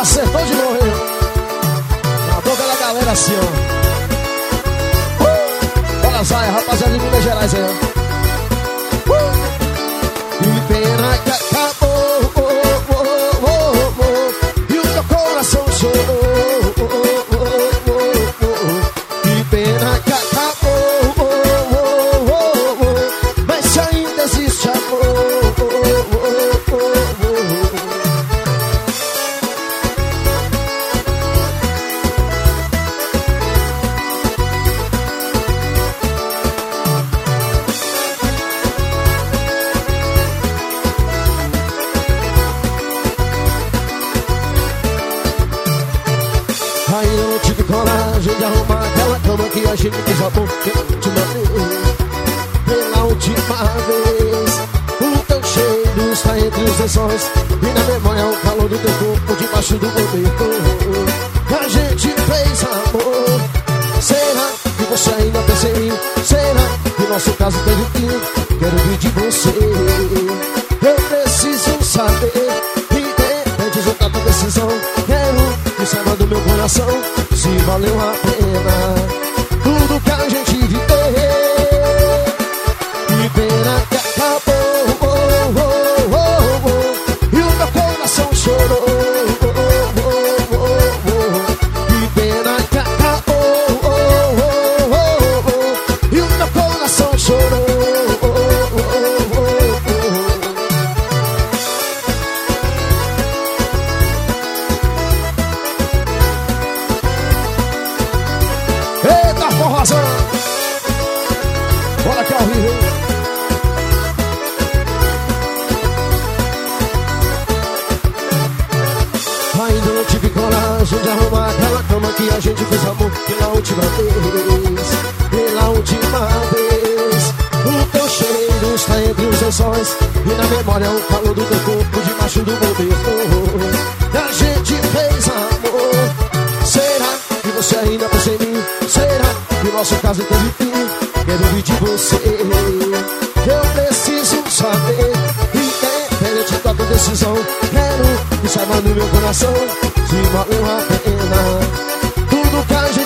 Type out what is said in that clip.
Acertou de morrer. Na boca da galera assim, ó. Olha só, rapaziada de Minas Gerais aí, ó. Que pena que acabou, e o teu coração chorou. Que pena que acabou, mas se ainda existe amor. Aí eu não tive coragem de arrumar aquela cama que a gente fez amor pela última vez. O teu cheiro está entre os lençóis e na memória o calor do teu corpo debaixo do cobertor. A gente fez amor. Será que você ainda pensa em mim? Será que nosso caso teve fim? Quero vir de você. Eu preciso saber. Independente de tanta decisão, quero que saiba do meu coração se valeu a pena tudo que a gente viveu. Que pena que acabou, e o meu coração chorou. Que pena que acabou, e o meu coração chorou. Eita forrozão! Bora que é horrível. Ainda não tive coragem de arrumar aquela cama que a gente fez amor pela última vez. Pela última vez. O teu cheiro está entre os lençóis e na memória o calor do teu corpo debaixo do cobertor. A gente fez amor. Será que você ainda pensa em mim? Será que o nosso caso teve fim? Quero vir de você. Eu preciso saber. Independente da tua decisão, quero que saiba no meu coração se valeu a pena tudo que a gente